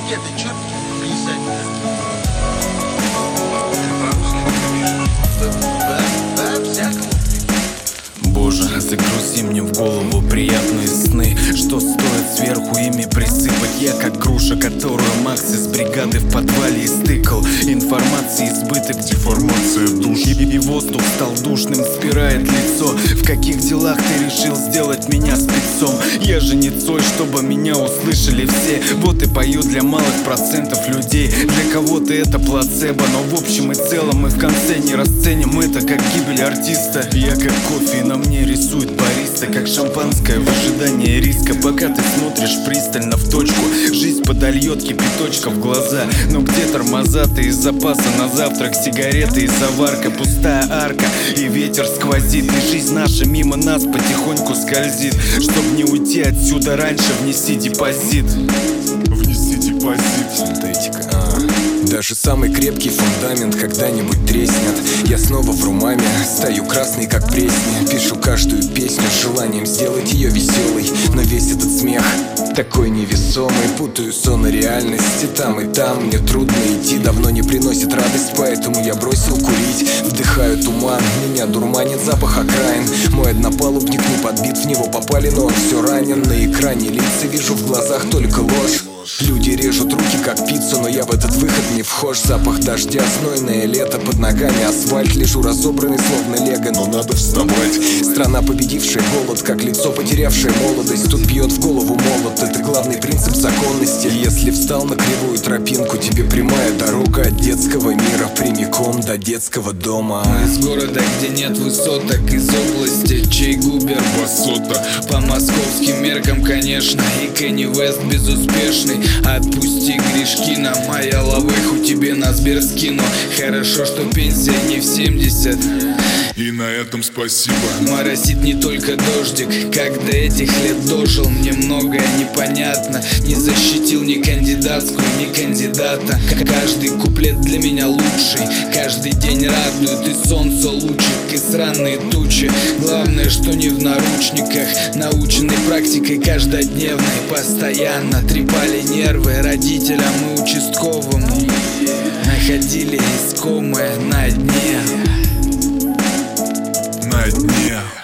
Нет, ты чё писать-то? Боже, загрузи мне в голову приятные сны, что стоит сверху ими присыпать. Я как груша, которую Макс из бригады в подвале истыкал. Информации избыток, деформация душ, и воздух стал душным, спирает лицо. В каких делах ты решил сделать меня спецом? Я же не Цой, чтобы меня услышали все. Вот и пою для малых процентов людей. Для кого-то это плацебо, но в общем и целом мы в конце не расценим это как гибель артиста. Я как кофе, и на мне рисует бариста, как шампанское в ожидании риска. Пока ты смотришь пристально в точку, жизнь подольет кипяточка в глаза. Но где тормоза, ты из запаса на завтрак, сигареты и заварка, пустая арка и ветер сквозит. И жизнь наша мимо нас потихоньку скользит. Чтоб не уйти отсюда раньше, внеси депозит. Внеси депозит. Синтетика. Даже самый крепкий фундамент когда-нибудь треснет. Я снова в румаме, стою красный как пресня. Пишу каждую песню с желанием сделать ее веселой. Но весь этот смех такой невесомый. Путаю сон и реальность, и там мне трудно идти. Давно не приносит радость, поэтому я бросил курить. Вдыхаю туман, меня дурманит запах окраин. Мой однопалубник не подбит, в него попали, но он все ранен. На экране лица вижу, в глазах только ложь. Люди режут руки как пиццу, но я в этот выход не вхож. Запах дождя, знойное лето, под ногами асфальт. Лежу разобранный, словно лего, но надо вставать. Страна, победившая голод, как лицо, потерявшее молодость. Тут бьет в голову молот, это главный принцип законности. Если встал на кривую тропинку, тебе прямая дорога от детского мира прямиком до детского дома. Из города, где нет высоток, из области, чей губер басота. По московским меркам, конечно, и Кенни Вест безуспешный. Отпусти грешки на моя лавыху, тебе на Сбер скину. Хорошо, что пенсия не в 70. И на этом спасибо. Моросит не только дождик, как до этих лет дожил. Мне многое непонятно, не защитил ни кандидатскую, ни кандидата. Каждый куплет для меня лучший, каждый день радует и солнце лучик, и сраные тучи. Главное, что не в наручниках, наученной практикой каждодневной. Постоянно трепали нервы родителям и участковому. Находили искомое на дне. На дне.